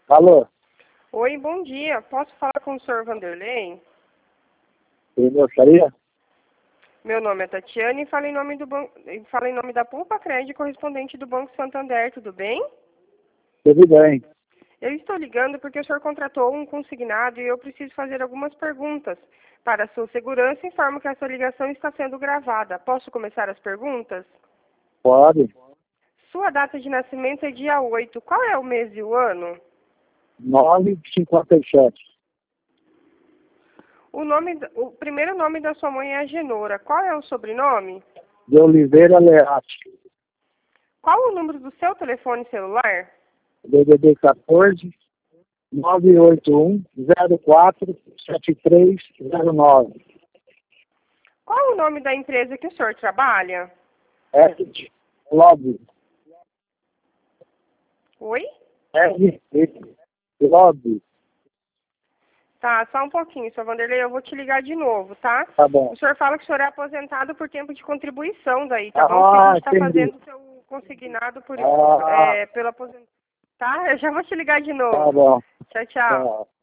Alô? Oi, bom dia. Posso falar com o senhor Vanderlei? Eu gostaria? Meu nome é Tatiana e falo em nome falo em nome da Pulpa Crédito, correspondente do Banco Santander, tudo bem? Tudo bem. Eu estou ligando porque o senhor contratou um consignado e eu preciso fazer algumas perguntas. Para a sua segurança, informo que essa ligação está sendo gravada. Posso começar as perguntas? Pode. Sua data de nascimento é dia 8. Qual é o mês e o ano? 9,57. O primeiro nome da sua mãe é Agenora. Qual é o sobrenome? De Oliveira Learte. Qual o número do seu telefone celular? DDD 14 981 04 7309. Qual o nome da empresa que o senhor trabalha? Edit Lobby. Oi? Edit Lobby. Tá, só um pouquinho, seu Vanderlei, eu vou te ligar de novo, tá? Tá bom. O senhor fala que o senhor é aposentado por tempo de contribuição daí, tá bom? Porque a gente está Entendi. fazendo o seu consignado pelo aposentado. Tá? Eu já vou te ligar de Tá novo. bom. Tchau, tchau. Tchau.